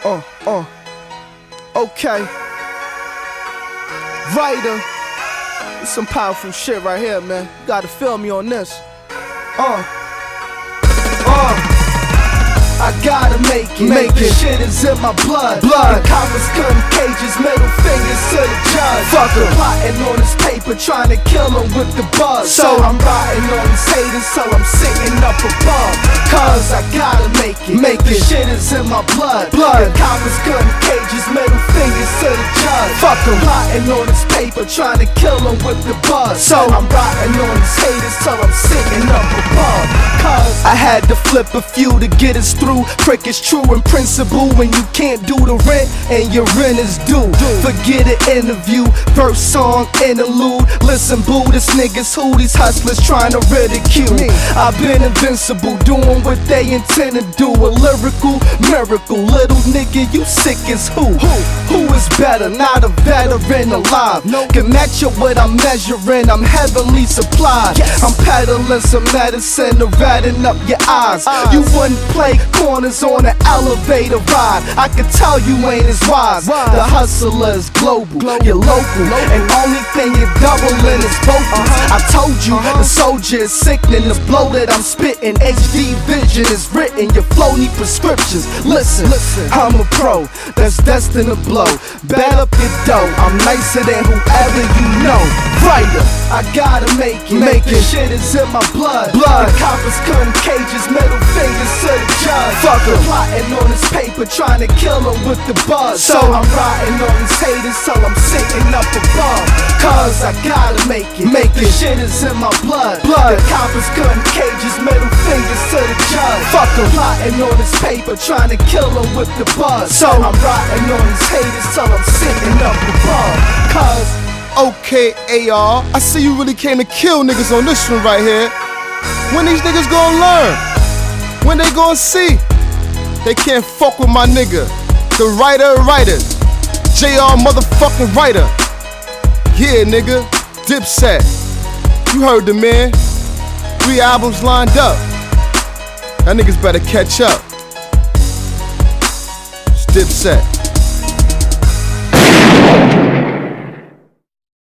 Okay. Writer. It's some powerful shit right here, man. You gotta feel me on this. I gotta make it. This shit is in my blood. The coppers cutting cages, middle fingers to the judge. Fuck em. Plotting on this paper, trying to kill him with the buzz. So I'm riding on these haters till I'm sitting up above. Cause I gotta make it. This shit is in my blood. The coppers cutting cages, middle fingers to the judge. Fuck em. Plotting on this paper, trying to kill him with the buzz. So I'm riding on these haters till I'm sitting up above. Cause I had to flip a few to get us through. Prick is true in principle when you can't do the rent and your rent is due. Forget an interview, verse, song, interlude. Listen boo, this niggas who these hustlers trying to ridicule. I've been invincible, doing what they intend to do. A lyrical miracle, little nigga, you sick as who? Who is better? Not a veteran alive. Can match up what I'm measuring, I'm heavenly supplied. I'm peddling some medicine to redden up your eyes. You wouldn't play corners on an elevator ride. I can tell you ain't as wise. The hustler is global, you're local, and only thing you're doubling is vocals. I told you, the soldier is sickening. The blow that I'm spitting, HD vision is written. Your flow need prescriptions. Listen, I'm a pro that's destined to blow. Bet up your dough, I'm nicer than whoever you know. Writer, I gotta make it. This shit is in my blood. The coppers cutting cages, middle fingers to the judge. Fuck em. Plotting on this paper, trying to kill him with the buzz. So I'm riding on these haters till I'm sitting up above. Cause I gotta make it. This shit is in my blood. The coppers cutting cages, middle fingers to the judge. Fuck em. Plotting on this paper, trying to kill him with the buzz. So I'm riding on these haters till I'm sitting up above. Cause okay, AR, I see you really came to kill niggas on this one right here. When these niggas gonna learn? When they gonna see? They can't fuck with my nigga, the writer of writers, JR motherfucking writer. Yeah, nigga, Dipset. You heard the man. 3 albums lined up. That niggas better catch up. It's Dipset.